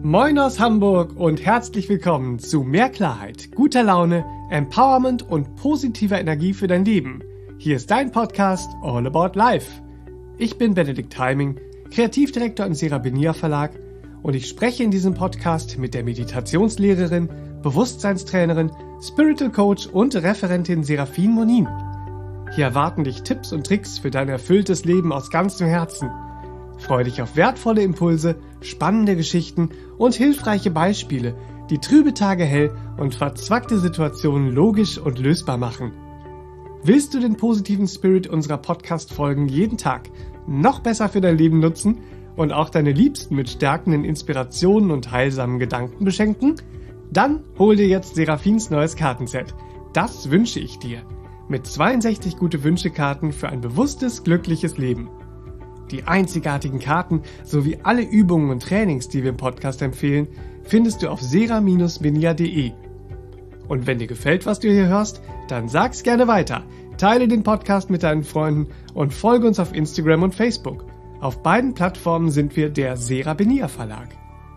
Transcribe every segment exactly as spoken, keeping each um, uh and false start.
Moin aus Hamburg und herzlich willkommen zu mehr Klarheit, guter Laune, Empowerment und positiver Energie für dein Leben. Hier ist dein Podcast All About Life. Ich bin Benedikt Heiming, Kreativdirektor im Serabenia Verlag und ich spreche in diesem Podcast mit der Meditationslehrerin, Bewusstseinstrainerin, Spiritual Coach und Referentin Serafin Monin. Hier erwarten dich Tipps und Tricks für dein erfülltes Leben aus ganzem Herzen. Freue dich auf wertvolle Impulse, spannende Geschichten und hilfreiche Beispiele, die trübe Tage hell und verzwackte Situationen logisch und lösbar machen. Willst du den positiven Spirit unserer Podcast-Folgen jeden Tag noch besser für dein Leben nutzen und auch deine Liebsten mit stärkenden Inspirationen und heilsamen Gedanken beschenken? Dann hol dir jetzt Serafins neues Kartenset. Das wünsche ich dir. Mit zweiundsechzig Gute-Wünsche-Karten für ein bewusstes, glückliches Leben. Die einzigartigen Karten sowie alle Übungen und Trainings, die wir im Podcast empfehlen, findest du auf sera Bindestrich benia punkt de. Und wenn dir gefällt, was du hier hörst, dann sag's gerne weiter. Teile den Podcast mit deinen Freunden und folge uns auf Instagram und Facebook. Auf beiden Plattformen sind wir der Serabenia Verlag.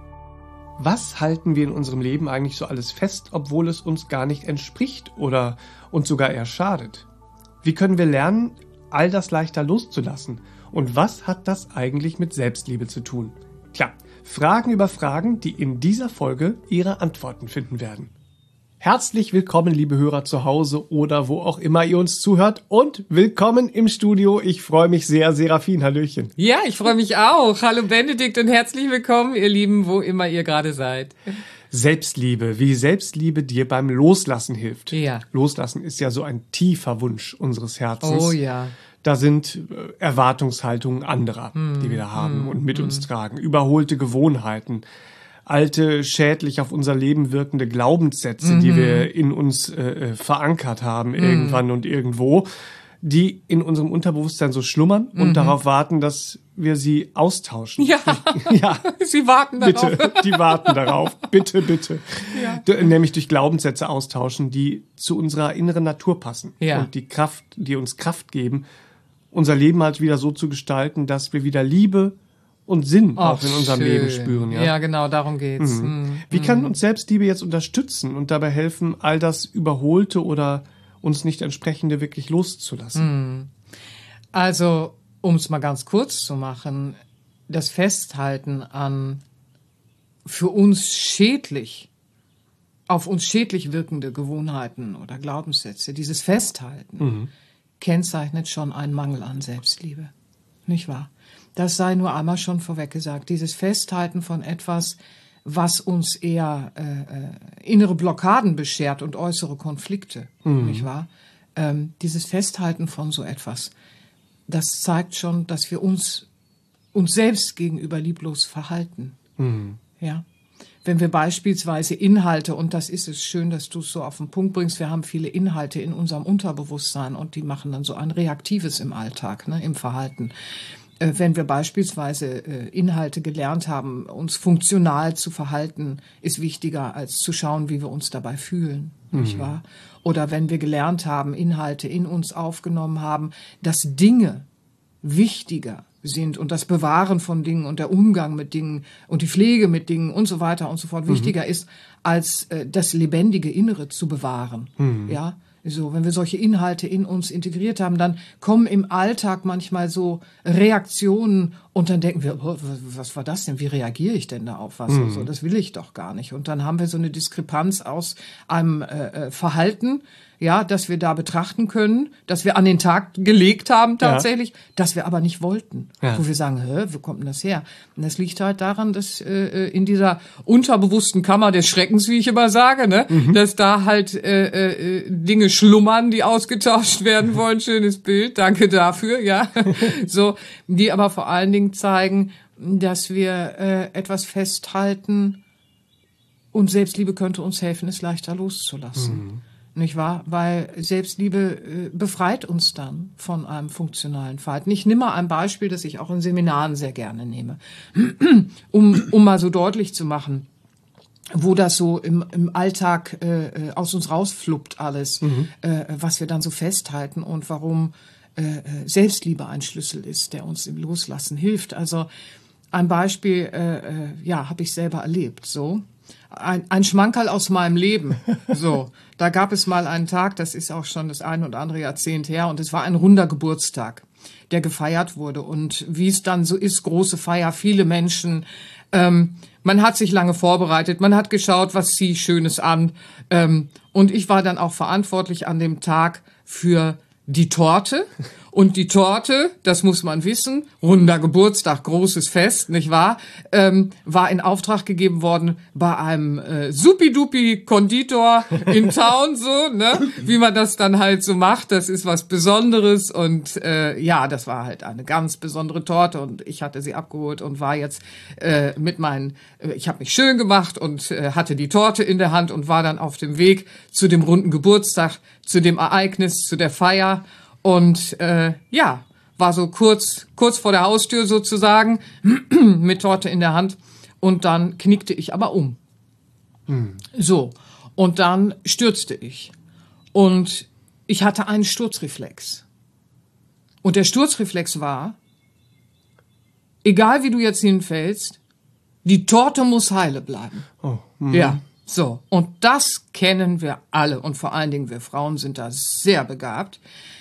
Was halten wir in unserem Leben eigentlich so alles fest, obwohl es uns gar nicht entspricht oder uns sogar eher schadet? Wie können wir lernen, all das leichter loszulassen? Und was hat das eigentlich mit Selbstliebe zu tun? Tja, Fragen über Fragen, die in dieser Folge ihre Antworten finden werden. Herzlich willkommen, liebe Hörer zu Hause oder wo auch immer ihr uns zuhört und willkommen im Studio. Ich freue mich sehr, Serafin, hallöchen. Ja, ich freue mich auch. Hallo Benedikt und herzlich willkommen, ihr Lieben, wo immer ihr gerade seid. Selbstliebe, wie Selbstliebe dir beim Loslassen hilft. Ja. Loslassen ist ja so ein tiefer Wunsch unseres Herzens. Oh ja. Da sind Erwartungshaltungen anderer, mm, die wir da haben mm, und mit mm. uns tragen. Überholte Gewohnheiten, alte, schädlich auf unser Leben wirkende Glaubenssätze, mm. die wir in uns äh, verankert haben, mm. irgendwann und irgendwo, die in unserem Unterbewusstsein so schlummern mm. und darauf warten, dass wir sie austauschen. Ja, ja. sie warten darauf. Bitte, die warten darauf. Bitte, bitte. Ja. D- nämlich durch Glaubenssätze austauschen, die zu unserer inneren Natur passen. Ja. Und die Kraft, die uns Kraft geben, unser Leben halt wieder so zu gestalten, dass wir wieder Liebe und Sinn Oh, auch in unserem schön. Leben spüren. Ja, ja genau, darum geht's. Mhm. Mhm. Wie kann uns Selbstliebe jetzt unterstützen und dabei helfen, all das Überholte oder uns nicht entsprechende wirklich loszulassen? Also, um es mal ganz kurz zu machen, das Festhalten an für uns schädlich, auf uns schädlich wirkende Gewohnheiten oder Glaubenssätze, dieses Festhalten, mhm. kennzeichnet schon einen Mangel an Selbstliebe. Nicht wahr? Das sei nur einmal schon vorweg gesagt. Dieses Festhalten von etwas, was uns eher äh, innere Blockaden beschert und äußere Konflikte. Mhm. Nicht wahr? Ähm, dieses Festhalten von so etwas, das zeigt schon, dass wir uns, uns selbst gegenüber lieblos verhalten. Mhm. Ja. Wenn wir beispielsweise Inhalte, und das ist es schön, dass du es so auf den Punkt bringst, wir haben viele Inhalte in unserem Unterbewusstsein und die machen dann so ein Reaktives im Alltag, ne, im Verhalten. Äh, wenn wir beispielsweise äh, Inhalte gelernt haben, uns funktional zu verhalten, ist wichtiger als zu schauen, wie wir uns dabei fühlen, mhm. nicht wahr? Oder wenn wir gelernt haben, Inhalte in uns aufgenommen haben, dass Dinge wichtiger sind und das Bewahren von Dingen und der Umgang mit Dingen und die Pflege mit Dingen und so weiter und so fort mhm. wichtiger ist, als äh, das lebendige Innere zu bewahren. Mhm. Ja, so, wenn wir solche Inhalte in uns integriert haben, dann kommen im Alltag manchmal so Reaktionen und dann denken wir, oh, was war das denn? Wie reagiere ich denn da auf was? Mhm. Und so, das will ich doch gar nicht. Und dann haben wir so eine Diskrepanz aus einem äh, Verhalten, ja, dass wir da betrachten können, dass wir an den Tag gelegt haben tatsächlich, ja. dass wir aber nicht wollten. Ja. Wo wir sagen, hä, wo kommt denn das her? Und das liegt halt daran, dass äh, in dieser unterbewussten Kammer des Schreckens, wie ich immer sage, ne, mhm. dass da halt äh, äh, Dinge schlummern, die ausgetauscht werden wollen. Schönes Bild, danke dafür, ja. So, die aber vor allen Dingen zeigen, dass wir äh, etwas festhalten und Selbstliebe könnte uns helfen, es leichter loszulassen. Mhm. Nicht wahr? Weil Selbstliebe äh, befreit uns dann von einem funktionalen Verhalten. Ich nehme mal ein Beispiel, das ich auch in Seminaren sehr gerne nehme, um, um mal so deutlich zu machen, wo das so im, im Alltag äh, aus uns rausfluppt alles, mhm. äh, was wir dann so festhalten und warum äh, Selbstliebe ein Schlüssel ist, der uns im Loslassen hilft. Also ein Beispiel, äh, äh, ja, habe ich selber erlebt, so. Ein, ein Schmankerl aus meinem Leben, so. Da gab es mal einen Tag, das ist auch schon das ein oder andere Jahrzehnt her, und es war ein runder Geburtstag, der gefeiert wurde. Und wie es dann so ist, große Feier, viele Menschen, ähm, man hat sich lange vorbereitet, man hat geschaut, was ziehe ich Schönes an. Ähm, und ich war dann auch verantwortlich an dem Tag für die Torte. Und die Torte, das muss man wissen, runder Geburtstag, großes Fest, nicht wahr, ähm, war in Auftrag gegeben worden bei einem äh, Supi-Dupi-Konditor in Town, so, ne, wie man das dann halt so macht. Das ist was Besonderes und äh, ja, das war halt eine ganz besondere Torte und ich hatte sie abgeholt und war jetzt äh, mit meinen, äh, ich habe mich schön gemacht und äh, hatte die Torte in der Hand und war dann auf dem Weg zu dem runden Geburtstag, zu dem Ereignis, zu der Feier. Und äh, ja, war so kurz kurz vor der Haustür sozusagen, mit Torte in der Hand. Und dann knickte ich aber um. Hm. So, und dann stürzte ich. Und ich hatte einen Sturzreflex. Und der Sturzreflex war, egal wie du jetzt hinfällst, die Torte muss heile bleiben. Oh. Mhm. Ja, so. Und das kennen wir alle. Und vor allen Dingen wir Frauen sind da sehr begabt.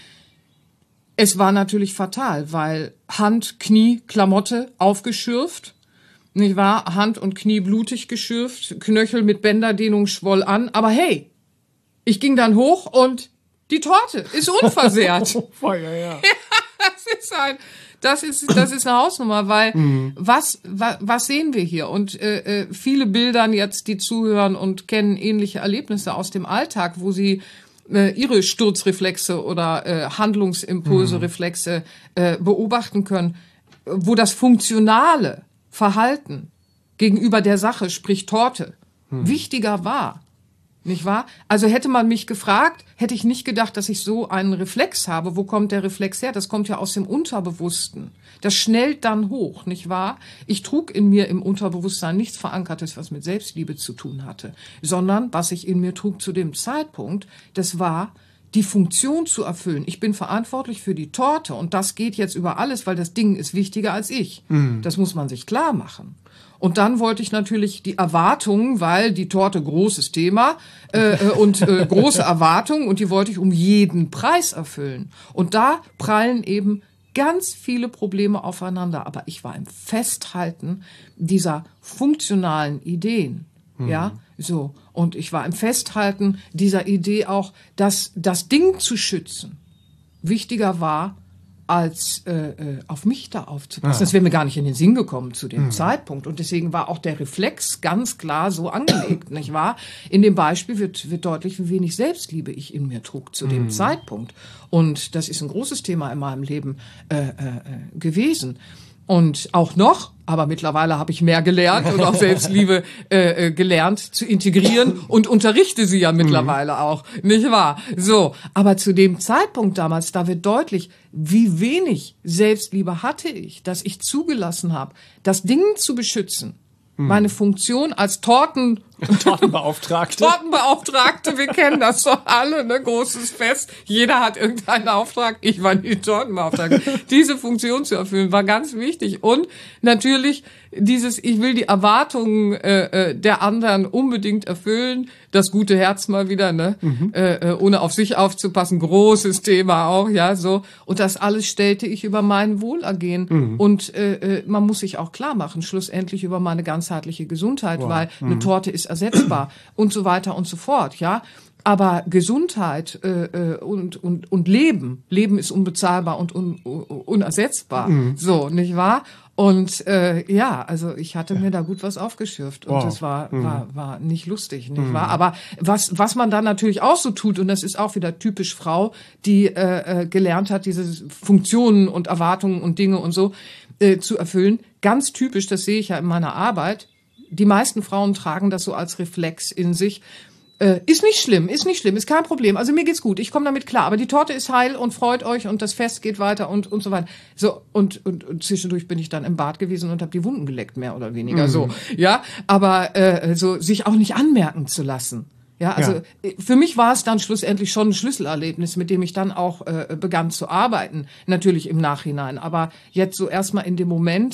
Es war natürlich fatal, weil Hand, Knie, Klamotte aufgeschürft, nicht wahr? Hand und Knie blutig geschürft, Knöchel mit Bänderdehnung schwoll an. Aber hey, ich ging dann hoch und die Torte ist unversehrt. Feuer, ja. Das ist ein, das ist, das ist eine Hausnummer, weil mhm. was, was, was sehen wir hier? Und äh, äh, viele Bildern jetzt, die zuhören und kennen ähnliche Erlebnisse aus dem Alltag, wo sie ihre Sturzreflexe oder äh, Handlungsimpulse, mhm. Reflexe äh, beobachten können, wo das funktionale Verhalten gegenüber der Sache, sprich Torte, mhm. wichtiger war. Nicht wahr? Also hätte man mich gefragt, hätte ich nicht gedacht, dass ich so einen Reflex habe. Wo kommt der Reflex her? Das kommt ja aus dem Unterbewussten. Das schnellt dann hoch, nicht wahr? Ich trug in mir im Unterbewusstsein nichts Verankertes, was mit Selbstliebe zu tun hatte, sondern was ich in mir trug zu dem Zeitpunkt, das war die Funktion zu erfüllen. Ich bin verantwortlich für die Torte und das geht jetzt über alles, weil das Ding ist wichtiger als ich. Mhm. Das muss man sich klar machen. Und dann wollte ich natürlich die Erwartungen, weil die Torte großes Thema äh, und äh, große Erwartungen und die wollte ich um jeden Preis erfüllen. Und da prallen eben ganz viele Probleme aufeinander. Aber ich war im Festhalten dieser funktionalen Ideen. Mhm. Ja, so. Und ich war im Festhalten dieser Idee auch, dass das Ding zu schützen wichtiger war, als äh, auf mich da aufzupassen. Ah. Das wäre mir gar nicht in den Sinn gekommen zu dem mhm. Zeitpunkt. Und deswegen war auch der Reflex ganz klar so angelegt, nicht wahr? In dem Beispiel wird, wird deutlich, wie wenig Selbstliebe ich in mir trug zu mhm. dem Zeitpunkt. Und das ist ein großes Thema in meinem Leben äh, äh, gewesen. Und auch noch, aber mittlerweile habe ich mehr gelernt und auch Selbstliebe äh, gelernt zu integrieren und unterrichte sie ja mittlerweile mhm. auch, nicht wahr? So, aber zu dem Zeitpunkt damals, da wird deutlich, wie wenig Selbstliebe hatte ich, dass ich zugelassen habe, das Ding zu beschützen. Mhm. Meine Funktion als Torten Tortenbeauftragte. Tortenbeauftragte, wir kennen das doch alle, ne, großes Fest. Jeder hat irgendeinen Auftrag. Ich war die Tortenbeauftragte. Diese Funktion zu erfüllen war ganz wichtig. Und natürlich dieses, ich will die Erwartungen äh, der anderen unbedingt erfüllen. Das gute Herz mal wieder, ne, mhm. äh, ohne auf sich aufzupassen. Großes Thema auch, ja, so. Und das alles stellte ich über mein Wohlergehen. Mhm. Und äh, man muss sich auch klar machen, schlussendlich über meine ganzheitliche Gesundheit, wow. weil mhm. eine Torte ist ersetzbar und so weiter und so fort, ja. Aber Gesundheit äh, und und und Leben, Leben ist unbezahlbar und un, unersetzbar, mhm. so, nicht wahr? Und äh, ja, also ich hatte mir da gut was aufgeschürft und wow. das war mhm. war war nicht lustig, nicht mhm. wahr? Aber was was man dann natürlich auch so tut, und das ist auch wieder typisch Frau, die äh, gelernt hat, diese Funktionen und Erwartungen und Dinge und so äh, zu erfüllen, ganz typisch, das sehe ich ja in meiner Arbeit. Die meisten Frauen tragen das so als Reflex in sich. Äh, ist nicht schlimm, ist nicht schlimm, ist kein Problem. Also mir geht's gut, ich komme damit klar. Aber die Torte ist heil und freut euch und das Fest geht weiter und und so weiter. So und und, und zwischendurch bin ich dann im Bad gewesen und habe die Wunden geleckt, mehr oder weniger. Mhm. So, ja. Aber äh, so sich auch nicht anmerken zu lassen. Ja, also ja. für mich war es dann schlussendlich schon ein Schlüsselerlebnis, mit dem ich dann auch äh, begann zu arbeiten, natürlich im Nachhinein. Aber jetzt so erstmal in dem Moment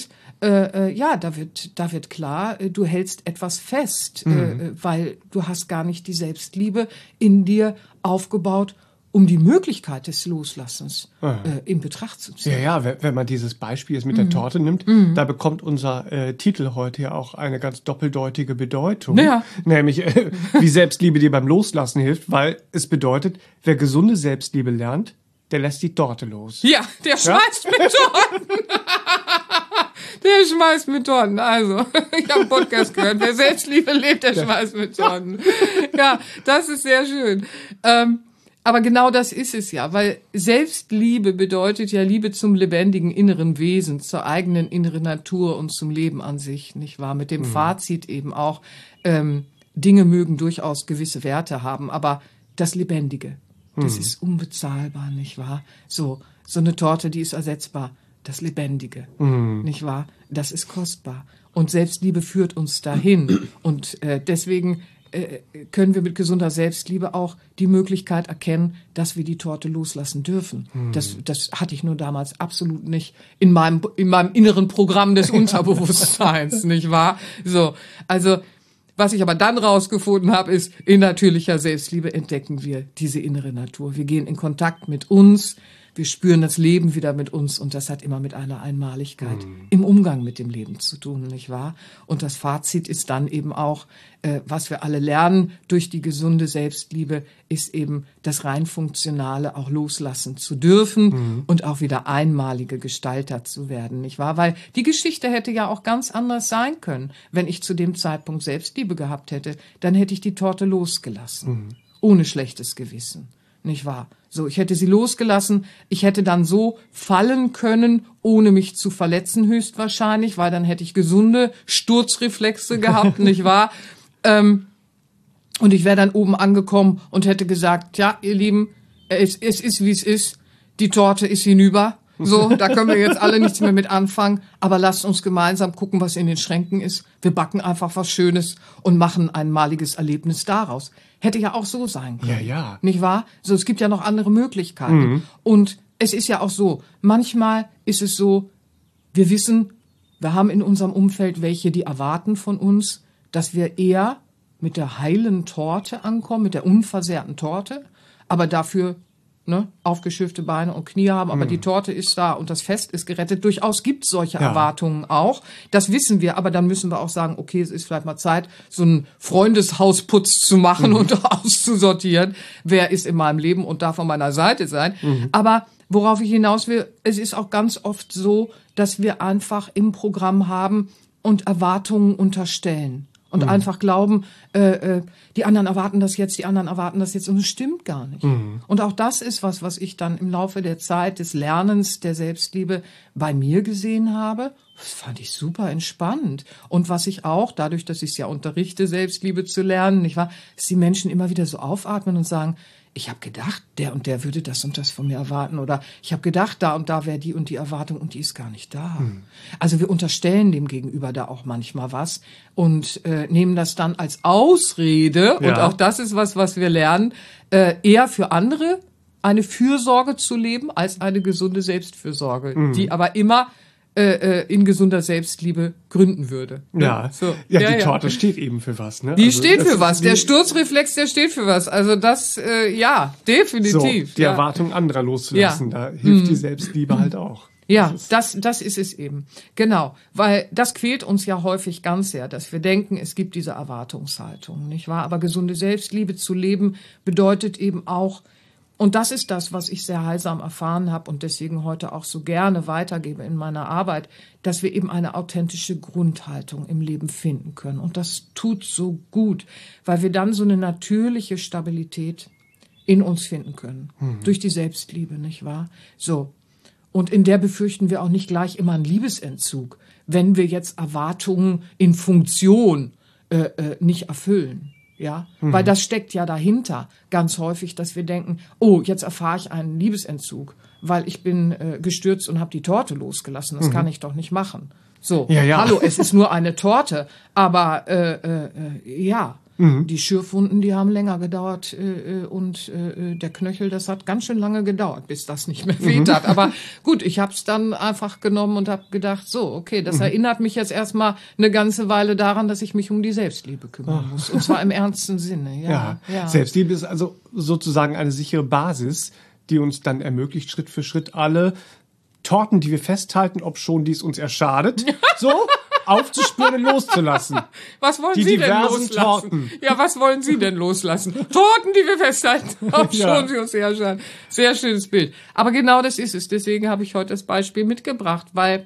Äh, äh, ja, da wird, da wird klar, äh, du hältst etwas fest, mhm. äh, weil du hast gar nicht die Selbstliebe in dir aufgebaut, um die Möglichkeit des Loslassens äh, in Betracht zu ziehen. Ja, ja, wenn, wenn man dieses Beispiel jetzt mit mhm. der Torte nimmt, mhm. da bekommt unser äh, Titel heute ja auch eine ganz doppeldeutige Bedeutung. Ja. Nämlich, äh, wie Selbstliebe dir beim Loslassen hilft, weil es bedeutet, wer gesunde Selbstliebe lernt, der lässt die Torte los. Ja, der schmeißt ja? mit Torten. Der schmeißt mit Torten. Also, ich habe einen Podcast gehört. Wer Selbstliebe lebt, der ja. schmeißt mit Torten. Ja, das ist sehr schön. Ähm, aber genau das ist es ja, weil Selbstliebe bedeutet ja Liebe zum lebendigen inneren Wesen, zur eigenen inneren Natur und zum Leben an sich, nicht wahr? Mit dem mhm. Fazit eben auch, ähm, Dinge mögen durchaus gewisse Werte haben, aber das Lebendige, das mhm. ist unbezahlbar, nicht wahr? So, so eine Torte, die ist ersetzbar. Das Lebendige, mhm. nicht wahr? Das ist kostbar. Und Selbstliebe führt uns dahin. Und äh, deswegen äh, können wir mit gesunder Selbstliebe auch die Möglichkeit erkennen, dass wir die Torte loslassen dürfen. Mhm. Das, das hatte ich nur damals absolut nicht in meinem, in meinem inneren Programm des Unterbewusstseins, nicht wahr? So, also was ich aber dann rausgefunden habe, ist, in natürlicher Selbstliebe entdecken wir diese innere Natur. Wir gehen in Kontakt mit uns. Wir spüren das Leben wieder mit uns und das hat immer mit einer Einmaligkeit mhm. im Umgang mit dem Leben zu tun, nicht wahr? Und das Fazit ist dann eben auch, äh, was wir alle lernen durch die gesunde Selbstliebe, ist eben das rein Funktionale auch loslassen zu dürfen mhm. und auch wieder einmalige Gestalter zu werden, nicht wahr? Weil die Geschichte hätte ja auch ganz anders sein können. Wenn ich zu dem Zeitpunkt Selbstliebe gehabt hätte, dann hätte ich die Torte losgelassen, mhm. ohne schlechtes Gewissen. Nicht wahr? So, ich hätte sie losgelassen. Ich hätte dann so fallen können, ohne mich zu verletzen, höchstwahrscheinlich, weil dann hätte ich gesunde Sturzreflexe gehabt, nicht wahr? Ähm, und ich wäre dann oben angekommen und hätte gesagt, ja, ihr Lieben, es, es ist, wie es ist. Die Torte ist hinüber. So, da können wir jetzt alle nichts mehr mit anfangen. Aber lasst uns gemeinsam gucken, was in den Schränken ist. Wir backen einfach was Schönes und machen ein einmaliges Erlebnis daraus. Hätte ja auch so sein können. Ja, ja. Nicht wahr? So, es gibt ja noch andere Möglichkeiten. Mhm. Und es ist ja auch so, manchmal ist es so, wir wissen, wir haben in unserem Umfeld welche, die erwarten von uns, dass wir eher mit der heilen Torte ankommen, mit der unversehrten Torte, aber dafür ne, aufgeschürfte Beine und Knie haben, aber mhm. die Torte ist da und das Fest ist gerettet. Durchaus gibt es solche ja. Erwartungen auch. Das wissen wir, aber dann müssen wir auch sagen, okay, es ist vielleicht mal Zeit, so einen Freundeshausputz zu machen mhm. und auszusortieren. Wer ist in meinem Leben und darf an meiner Seite sein? Mhm. Aber worauf ich hinaus will, es ist auch ganz oft so, dass wir einfach im Programm haben und Erwartungen unterstellen. Und mhm. einfach glauben, äh, äh, die anderen erwarten das jetzt, die anderen erwarten das jetzt. Und es stimmt gar nicht. Mhm. Und auch das ist was, was ich dann im Laufe der Zeit des Lernens der Selbstliebe bei mir gesehen habe. Das fand ich super entspannt. Und was ich auch, dadurch, dass ich es ja unterrichte, Selbstliebe zu lernen, nicht wahr, dass die Menschen immer wieder so aufatmen und sagen, ich habe gedacht, der und der würde das und das von mir erwarten. Oder ich habe gedacht, da und da wäre die und die Erwartung und die ist gar nicht da. Hm. Also wir unterstellen dem Gegenüber da auch manchmal was und äh, nehmen das dann als Ausrede. Ja. Und auch das ist was, was wir lernen, äh, eher für andere eine Fürsorge zu leben als eine gesunde Selbstfürsorge, hm. die aber immer Äh, in gesunder Selbstliebe gründen würde. Ja, so. ja, ja die ja. Torte steht eben für was. Ne? Die also, steht für was. Der Sturzreflex, der steht für was. Also das, äh, ja, definitiv. So, die ja. Erwartung anderer loszulassen, ja. da hilft mhm. die Selbstliebe halt auch. Ja, das, das, das ist es eben. Genau, weil das quält uns ja häufig ganz sehr, dass wir denken, es gibt diese Erwartungshaltung, nicht wahr? Aber gesunde Selbstliebe zu leben bedeutet eben auch, und das ist das, was ich sehr heilsam erfahren habe und deswegen heute auch so gerne weitergebe in meiner Arbeit, dass wir eben eine authentische Grundhaltung im Leben finden können. Und das tut so gut, weil wir dann so eine natürliche Stabilität in uns finden können. Mhm. Durch die Selbstliebe, nicht wahr? So. Und in der befürchten wir auch nicht gleich immer einen Liebesentzug, wenn wir jetzt Erwartungen in Funktion äh, äh, nicht erfüllen. Ja, mhm. weil das steckt ja dahinter ganz häufig, dass wir denken, oh, jetzt erfahre ich einen Liebesentzug, weil ich bin äh, gestürzt und habe die Torte losgelassen. Das mhm. kann ich doch nicht machen. So, ja, ja. hallo, es ist nur eine Torte, aber äh, äh, ja, Mhm. Die Schürfwunden, die haben länger gedauert äh, und äh, der Knöchel, das hat ganz schön lange gedauert, bis das nicht mehr weht hat. Aber gut, ich habe es dann einfach genommen und habe gedacht, so, okay, das mhm. erinnert mich jetzt erstmal eine ganze Weile daran, dass ich mich um die Selbstliebe kümmern muss. Und zwar im ernsten Sinne. Ja, ja. ja. Selbstliebe ist also sozusagen eine sichere Basis, die uns dann ermöglicht, Schritt für Schritt alle Torten, die wir festhalten, ob schon dies uns erschadet, so aufzuspüren und loszulassen. Was wollen die Sie denn diversen loslassen? Torten. Ja, was wollen Sie denn loslassen? Torten, die wir festhalten, ob Ja. schon sie uns erschaden. Sehr schönes Bild. Aber genau das ist es. Deswegen habe ich heute das Beispiel mitgebracht, weil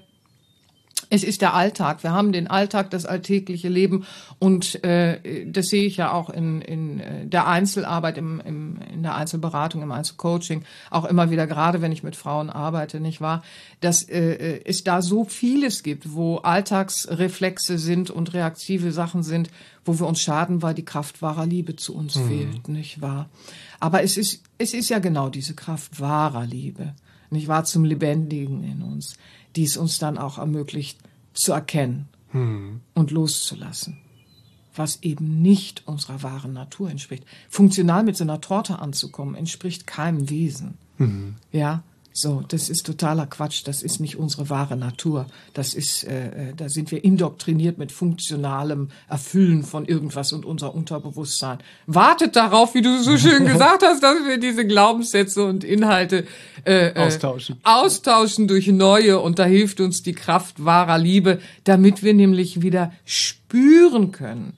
es ist der Alltag. Wir haben den Alltag, das alltägliche Leben und äh, das sehe ich ja auch in, in der Einzelarbeit, im, im, in der Einzelberatung, im Einzelcoaching, auch immer wieder, gerade wenn ich mit Frauen arbeite, nicht wahr, dass äh, es da so vieles gibt, wo Alltagsreflexe sind und reaktive Sachen sind, wo wir uns schaden, weil die Kraft wahrer Liebe zu uns mhm. fehlt, nicht wahr? Aber es ist, es ist ja genau diese Kraft wahrer Liebe, nicht wahr, zum Lebendigen in uns, die es uns dann auch ermöglicht, zu erkennen hm. und loszulassen, was eben nicht unserer wahren Natur entspricht. Funktional mit so einer Torte anzukommen, entspricht keinem Wesen. Hm. Ja, so, das ist totaler Quatsch, das ist nicht unsere wahre Natur. Das ist, äh, da sind wir indoktriniert mit funktionalem Erfüllen von irgendwas und unser Unterbewusstsein wartet darauf, wie du so schön gesagt hast, dass wir diese Glaubenssätze und Inhalte äh, austauschen. Äh, austauschen durch neue, und da hilft uns die Kraft wahrer Liebe, damit wir nämlich wieder spüren können,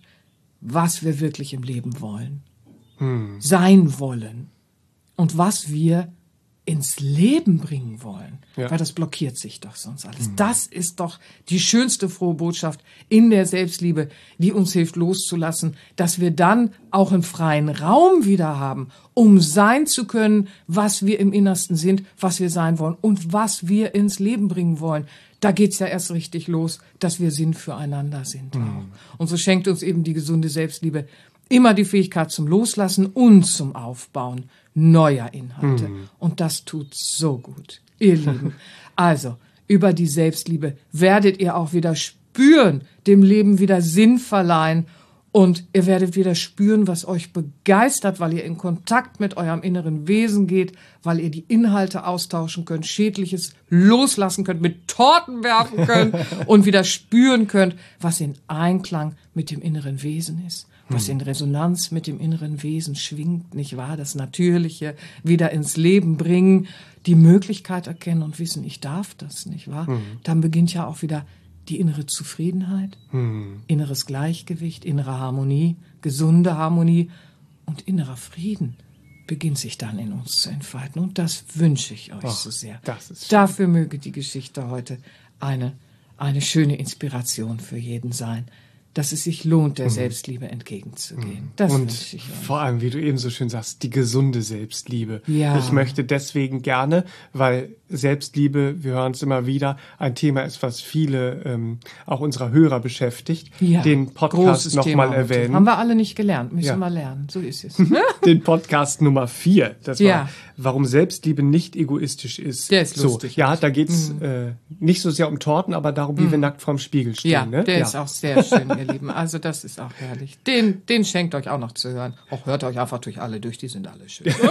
was wir wirklich im Leben wollen, hm. sein wollen und was wir ins Leben bringen wollen, ja. weil das blockiert sich doch sonst alles. Mhm. Das ist doch die schönste frohe Botschaft in der Selbstliebe, die uns hilft loszulassen, dass wir dann auch einen freien Raum wieder haben, um sein zu können, was wir im Innersten sind, was wir sein wollen und was wir ins Leben bringen wollen. Da geht's ja erst richtig los, dass wir Sinn füreinander sind. Mhm. Auch. Und so schenkt uns eben die gesunde Selbstliebe immer die Fähigkeit zum Loslassen und zum Aufbauen neuer Inhalte. Hm. Und das tut so gut, ihr Lieben. Also, über die Selbstliebe werdet ihr auch wieder spüren, dem Leben wieder Sinn verleihen, und ihr werdet wieder spüren, was euch begeistert, weil ihr in Kontakt mit eurem inneren Wesen geht, weil ihr die Inhalte austauschen könnt, Schädliches loslassen könnt, mit Torten werfen könnt und wieder spüren könnt, was in Einklang mit dem inneren Wesen ist, was in Resonanz mit dem inneren Wesen schwingt, nicht wahr? Das Natürliche wieder ins Leben bringen, die Möglichkeit erkennen und wissen, ich darf das, nicht wahr? Mhm. Dann beginnt ja auch wieder die innere Zufriedenheit, mhm. inneres Gleichgewicht, innere Harmonie, gesunde Harmonie und innerer Frieden beginnt sich dann in uns zu entfalten. Und das wünsche ich euch Och, so sehr. Das ist Dafür möge die Geschichte heute eine, eine schöne Inspiration für jeden sein, dass es sich lohnt, der mhm. Selbstliebe entgegenzugehen. Das und wünsche ich euch. Vor allem, wie du eben so schön sagst, die gesunde Selbstliebe. Ja. Ich möchte deswegen gerne, weil Selbstliebe, wir hören es immer wieder, ein Thema ist, was viele ähm, auch unserer Hörer beschäftigt, ja. den Podcast nochmal erwähnen. Haben wir alle nicht gelernt, müssen ja. wir lernen, so ist es. Den Podcast Nummer vier, das war, ja. warum Selbstliebe nicht egoistisch ist. Der ist so, lustig. Ja, da geht's mhm. äh, nicht so sehr um Torten, aber darum, wie mhm. wir nackt vorm Spiegel stehen. Ja, ne? der ja. ist auch sehr schön, ihr Lieben. Also das ist auch herrlich. Den, den schenkt euch auch noch zu hören. Auch hört euch einfach durch alle durch, die sind alle schön. Die sind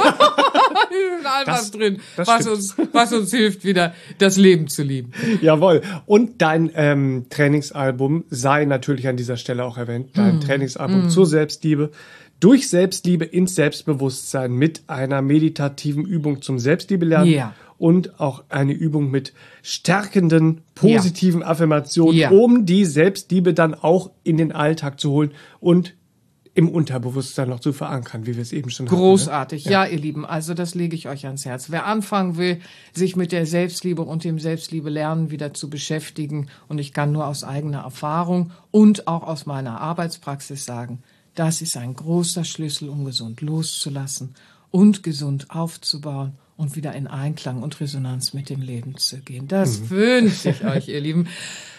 all das, was drin, was uns, was uns hilft, wieder das Leben zu lieben. Jawohl. Und dein ähm, Trainingsalbum sei natürlich an dieser Stelle auch erwähnt. Dein mm. Trainingsalbum mm. zur Selbstliebe. Durch Selbstliebe ins Selbstbewusstsein mit einer meditativen Übung zum Selbstliebe-Lernen. Ja. Und auch eine Übung mit stärkenden, positiven ja. Affirmationen, ja. um die Selbstliebe dann auch in den Alltag zu holen und im Unterbewusstsein noch zu verankern, wie wir es eben schon hatten. Großartig, ne? ja. ja, ihr Lieben, also das lege ich euch ans Herz. Wer anfangen will, sich mit der Selbstliebe und dem Selbstliebe-Lernen wieder zu beschäftigen, und ich kann nur aus eigener Erfahrung und auch aus meiner Arbeitspraxis sagen, das ist ein großer Schlüssel, um gesund loszulassen und gesund aufzubauen und wieder in Einklang und Resonanz mit dem Leben zu gehen. Das mhm. wünsche ich euch, ihr Lieben.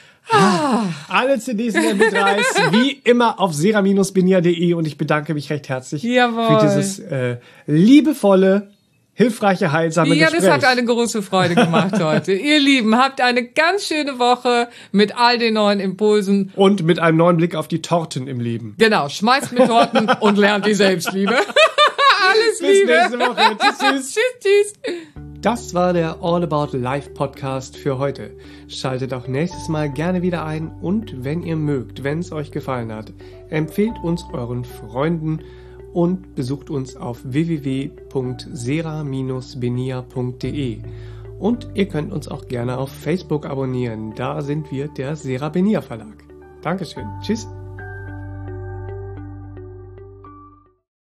Ah. Alle C Ds in der M P drei s wie immer auf sera Binär punkt de, und ich bedanke mich recht herzlich Jawohl. für dieses äh, liebevolle, hilfreiche, heilsame Ja, Gespräch. das hat eine große Freude gemacht heute. Ihr Lieben, habt eine ganz schöne Woche mit all den neuen Impulsen. Und mit einem neuen Blick auf die Torten im Leben. Genau, schmeißt mit Torten und lernt die Selbstliebe. Alles Bis Liebe. nächste Woche. Tschüss, tschüss. Tschüss, tschüss. Das war der All About Life Podcast für heute. Schaltet auch nächstes Mal gerne wieder ein und wenn ihr mögt, wenn es euch gefallen hat, empfehlt uns euren Freunden und besucht uns auf w w w punkt sera Bindestrich benia punkt de. Und ihr könnt uns auch gerne auf Facebook abonnieren. Da sind wir der Sera Benia Verlag. Dankeschön. Tschüss.